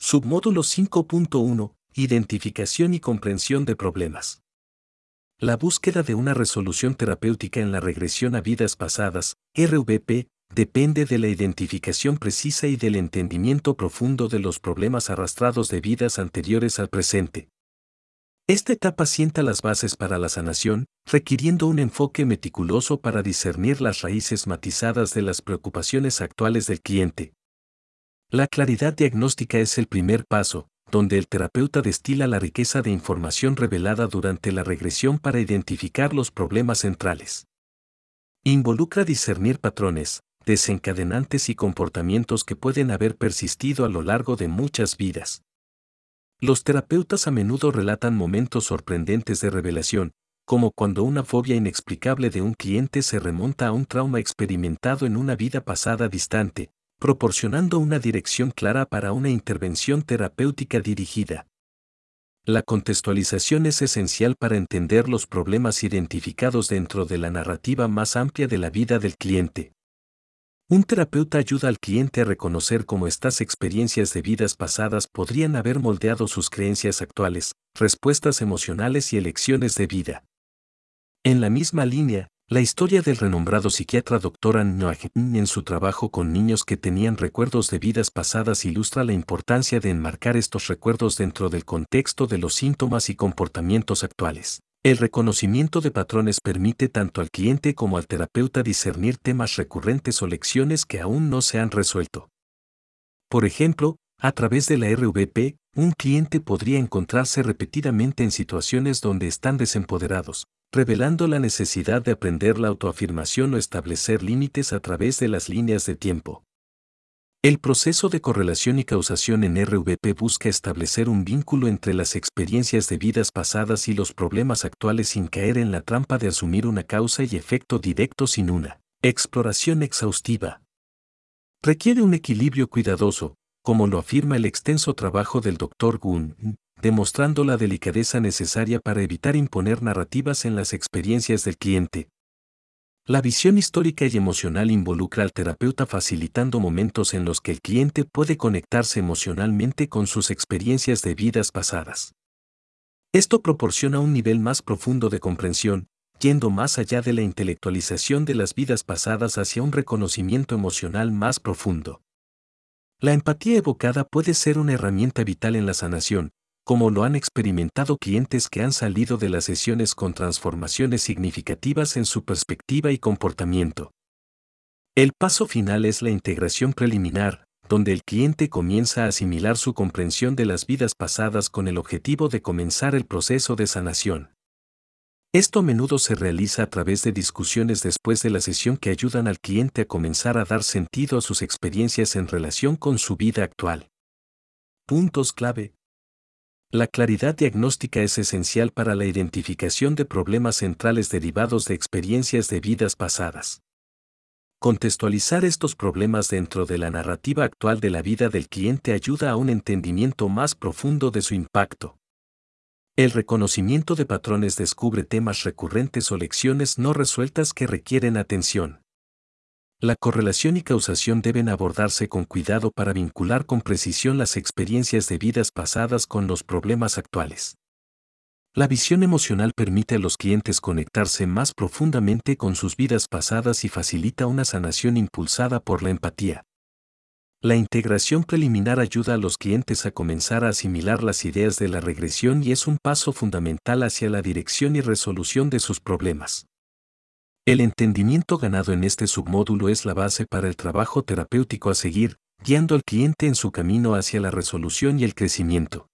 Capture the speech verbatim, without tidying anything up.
Submódulo cinco punto uno. Identificación y comprensión de problemas. La búsqueda de una resolución terapéutica en la regresión a vidas pasadas, R V P, depende de la identificación precisa y del entendimiento profundo de los problemas arrastrados de vidas anteriores al presente. Esta etapa sienta las bases para la sanación, requiriendo un enfoque meticuloso para discernir las raíces matizadas de las preocupaciones actuales del cliente. La claridad diagnóstica es el primer paso, donde el terapeuta destila la riqueza de información revelada durante la regresión para identificar los problemas centrales. Involucra discernir patrones, desencadenantes y comportamientos que pueden haber persistido a lo largo de muchas vidas. Los terapeutas a menudo relatan momentos sorprendentes de revelación, como cuando una fobia inexplicable de un cliente se remonta a un trauma experimentado en una vida pasada distante, proporcionando una dirección clara para una intervención terapéutica dirigida. La contextualización es esencial para entender los problemas identificados dentro de la narrativa más amplia de la vida del cliente. Un terapeuta ayuda al cliente a reconocer cómo estas experiencias de vidas pasadas podrían haber moldeado sus creencias actuales, respuestas emocionales y elecciones de vida. En la misma línea, la historia del renombrado psiquiatra doctor Noack en su trabajo con niños que tenían recuerdos de vidas pasadas ilustra la importancia de enmarcar estos recuerdos dentro del contexto de los síntomas y comportamientos actuales. El reconocimiento de patrones permite tanto al cliente como al terapeuta discernir temas recurrentes o lecciones que aún no se han resuelto. Por ejemplo, a través de la R V P, un cliente podría encontrarse repetidamente en situaciones donde están desempoderados, revelando la necesidad de aprender la autoafirmación o establecer límites a través de las líneas de tiempo. El proceso de correlación y causación en R V P busca establecer un vínculo entre las experiencias de vidas pasadas y los problemas actuales sin caer en la trampa de asumir una causa y efecto directo sin una exploración exhaustiva. Requiere un equilibrio cuidadoso, como lo afirma el extenso trabajo del doctor Gunn, demostrando la delicadeza necesaria para evitar imponer narrativas en las experiencias del cliente. La visión histórica y emocional involucra al terapeuta facilitando momentos en los que el cliente puede conectarse emocionalmente con sus experiencias de vidas pasadas. Esto proporciona un nivel más profundo de comprensión, yendo más allá de la intelectualización de las vidas pasadas hacia un reconocimiento emocional más profundo. La empatía evocada puede ser una herramienta vital en la sanación, como lo han experimentado clientes que han salido de las sesiones con transformaciones significativas en su perspectiva y comportamiento. El paso final es la integración preliminar, donde el cliente comienza a asimilar su comprensión de las vidas pasadas con el objetivo de comenzar el proceso de sanación. Esto a menudo se realiza a través de discusiones después de la sesión que ayudan al cliente a comenzar a dar sentido a sus experiencias en relación con su vida actual. Puntos clave. La claridad diagnóstica es esencial para la identificación de problemas centrales derivados de experiencias de vidas pasadas. Contextualizar estos problemas dentro de la narrativa actual de la vida del cliente ayuda a un entendimiento más profundo de su impacto. El reconocimiento de patrones descubre temas recurrentes o lecciones no resueltas que requieren atención. La correlación y causación deben abordarse con cuidado para vincular con precisión las experiencias de vidas pasadas con los problemas actuales. La visión emocional permite a los clientes conectarse más profundamente con sus vidas pasadas y facilita una sanación impulsada por la empatía. La integración preliminar ayuda a los clientes a comenzar a asimilar las ideas de la regresión y es un paso fundamental hacia la dirección y resolución de sus problemas. El entendimiento ganado en este submódulo es la base para el trabajo terapéutico a seguir, guiando al cliente en su camino hacia la resolución y el crecimiento.